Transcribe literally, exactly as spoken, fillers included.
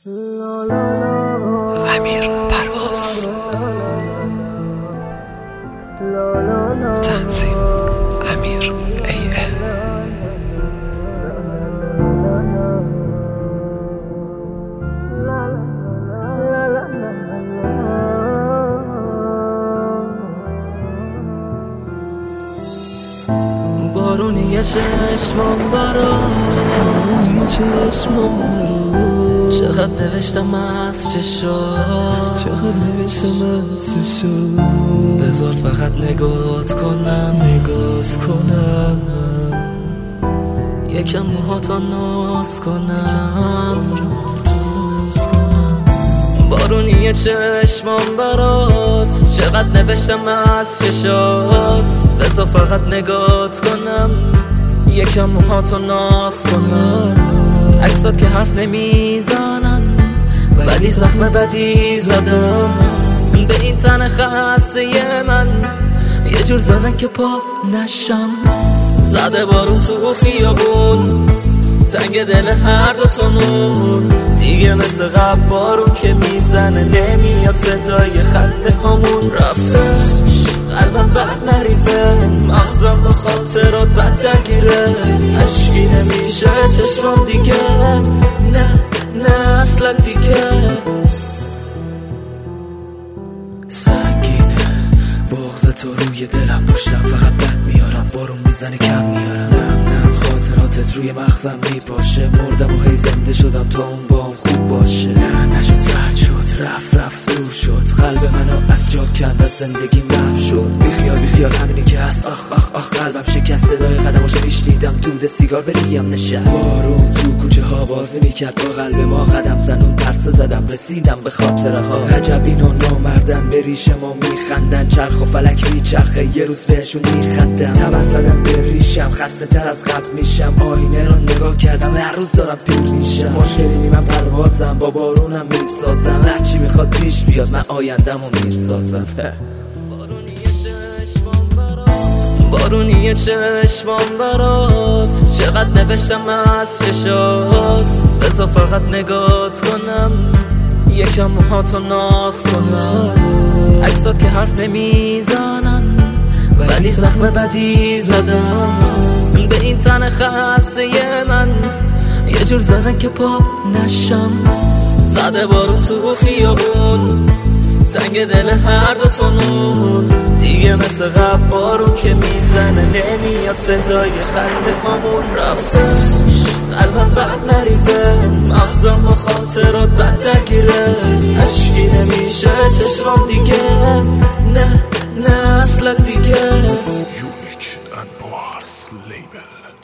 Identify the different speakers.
Speaker 1: امیر پرواز، تنظیم امیر ای ام.
Speaker 2: بارونی چشمم برات، چشمم برات، چقدر نوشتم از چشات، چقدر نوشتم از چشات. بذار فقط نگات کنم، نگات کنم، یکم موهاتا ناز کنم. بارونی چشمم برات، چقدر نوشتم از چشات. بذار فقط نگات کنم، یکم موهاتو ناز کنم. عکسات که حرف نمیزنن ولی زخم بدی زدم به این تن خسته من. یه جور زدن که پا نشم، زده بارون تو خیابون، تنگ دل هر دو تا نور. دیگه مثل قبل بارون که میزنه نمیاد صدای خنده همون. رفتش قلبم بد نریزه، مغزم با خاطرات بد درگیره. عشقی نمیشه چشمم دیگه، نه نه اصلا دیگه. سنگینه بغض تو روی دلم، داشتم فقط بد میارم، بارون میزنه کم میارم. نم نم خاطراتت روی مغزم میپاشه، مردم و هی زنده شدم تا اون با هم خوب باشه. نه نشد سرد شد، رفت رفت دور شد، قلب منو از جا کند، از زندگی محو شد. بیخیال بیخیال همینی که هست، آخ آخ آخ قلبم شکست، صدای قدماشو میشنیدم، دود سیگار به ریگم نشست. بارون تو کوچه ها بازی میکرد با قلب ما، قدم زنون ترسه زدم، رسیدم به خاطره ها. عجب اینا نامردن، به ریش ما میخندن، چرخ و فلک میچرخه، یه روز بهشون میخندم. تبر زدم به ریشم، خسته تر از قبل میشم، آینه رو نگاه کردم هر روز دارم پیر میشم. مشکلی من پروازم، با بارونم میسازم، هرچی میخواد پیش بیاد من آیندم رو میسازم. بارونی چشمم برات، چقدر نوشتم از چشات. بذار فقط نگات کنم، یکم موهاتو ناز کنم. عکسات که حرف نمیزنن ولی زخم بدی زدم به این تن خسته من. یه جور زدن که پا نشم، زده بارون تو خیابون، تنگ دل هر دو تا نور. دیگه مثل قبل بارون که میزنه نمیاد صدای خنده همون. رفتش قلبم بد نریزه، مغزم با خاطرات بد درگیره. عشقی نمیشه چشمم دیگه، نه نه اصلا دیگه.
Speaker 3: Unique and Bars Label.